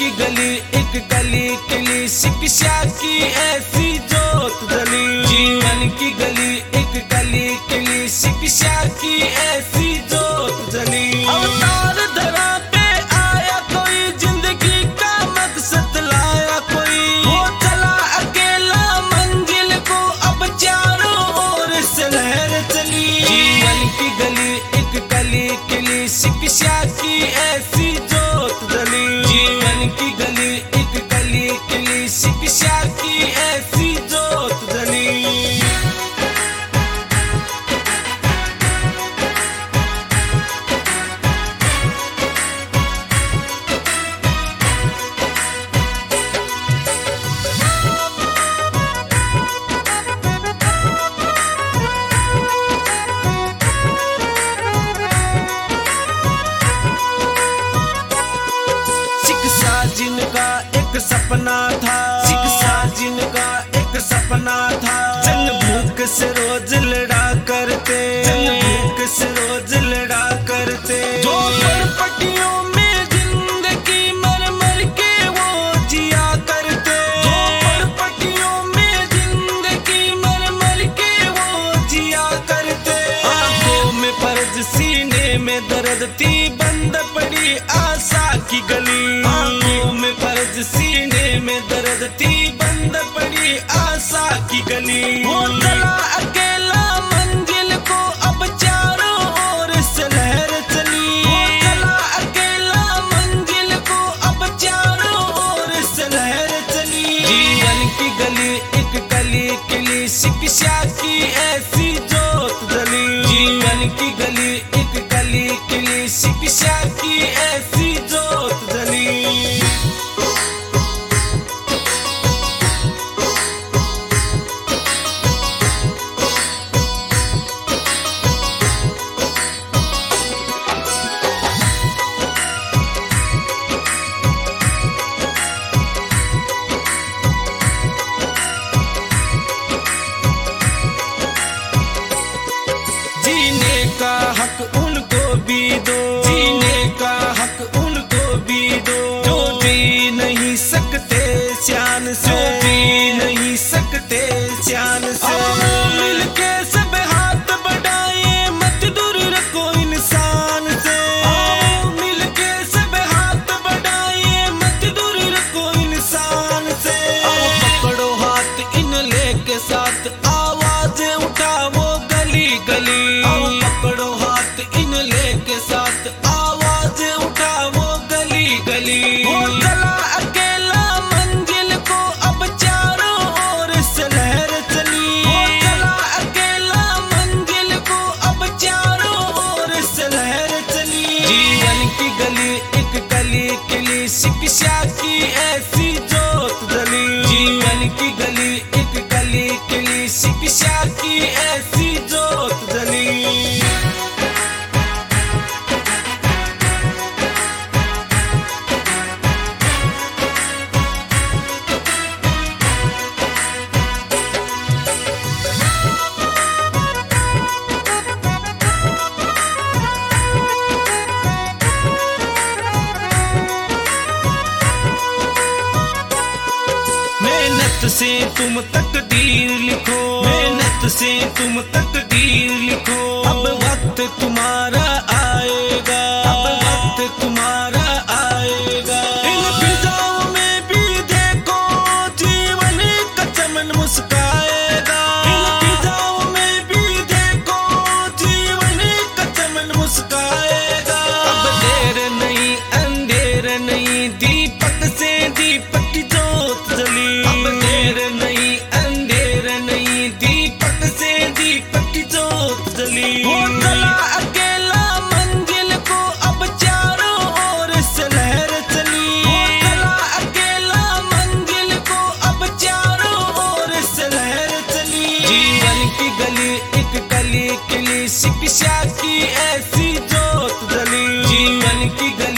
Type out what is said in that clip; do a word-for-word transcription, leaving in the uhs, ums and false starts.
की गली एक गली किली शिक्षा की ऐसी जोत जली। जीवन की गली एक गली किली शिक्षा की ऐसी जोत जली। अवतार धरा पे आया कोई जिंदगी का मकसद लाया कोई, वो चला अकेला मंजिल को अब चारों ओर से लहर चली। जीवन की गली एक गली किली शिक्षा की ऐसी जोत जली। जीवन की गली एक गली किली शिक्षा की ऐसी जोत जली। जिनका एक सपना था, शिक्षा जिनका एक सपना था, जंग भूख से रोज लड़ा करते, जंग भूख से रोज लड़ा करते। जो पटियों में जिंदगी मर मर के वो जिया करते, जो पटियों में जिंदगी मर मर के वो जिया करते। आंखों में फर्ज सीने में दर्द थी बंद पड़ी आशा की गली। सीने में दर्द थी बंद पड़ी आशा की गली। वो चला अकेला मंजिल को अब चारों ओर से लहर चली। वो चला अकेला मंजिल को अब चारों ओर से लहर चली। जीवन की गली एक गली किली शिक्षा की ऐसी जोत जली। जीवन की गली एक गली किली शिक्षा की ऐसी जोत जली। जीने का हक उनको भी दो, जीने का हक उनको भी दो, जो जी नहीं सकते शान से, जो जी नहीं सकते शान से। मिलके सब हाथ बढ़ाए मत दूर रखो इंसान से। मिलके सब हाथ बढ़ाए मत दूर रखो इंसान से। पकड़ो हाथ इन लेके साथ आवाज उठाओ गली गली। पकड़ो हाथ इन लेके साथ आवाज उठाओ गली गली। वो चला अकेला मंजिल को अब चारों ओर से लहर चली। वो चला अकेला मंजिल को अब चारों ओर से लहर चली। जीवन की गली एक गली किली शिक्षा की ऐसी जोत जली। जीवन की गली एक गली किली शिक्षा की ऐसी जोत जली। मेहनत से तुम तकदीर लिखो, मेहनत से तुम तकदीर लिखो। अब वक्त तुम्हारा आएगा, अब वक्त तुम्हारा आएगा। इन फिजाओं में भी देखो जीवन का चमन मुस्काएगा। इन फिजाओं में भी देखो जीवन का चमन मुस्काएगा। अब देर नहीं अंधेर नहीं दीपक से दीपक की जोत जली। अब देर नहीं अंधेर नहीं दीपक से दीपक की जोत जली। वो चला अकेला मंजिल को अब चारों ओर से लहर चली। वो चला अकेला मंजिल को अब चारों ओर से लहर चली। जीवन की गली एक गली किली शिक्षा की ऐसी जोत जली। जीवन की गली